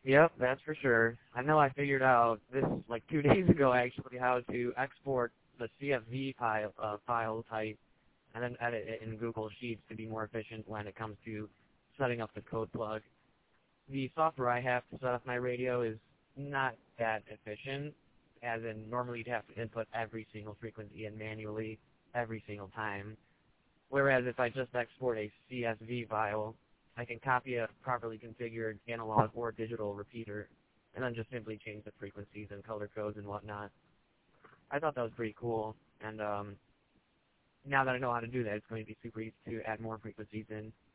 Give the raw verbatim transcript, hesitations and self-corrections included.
Yep, that's for sure. I know I figured out this like two days ago actually how to export the C S V file uh, file type and then edit it in Google Sheets to be more efficient when it comes to setting up the code plug. The software I have to set up my radio is not that efficient, as in normally you'd have to input every single frequency in manually every single time. Whereas if I just export a C S V file, I can copy a properly configured analog or digital repeater and then just simply change the frequencies and color codes and whatnot. I thought that was pretty cool, and um, now that I know how to do that, it's going to be super easy to add more frequencies in.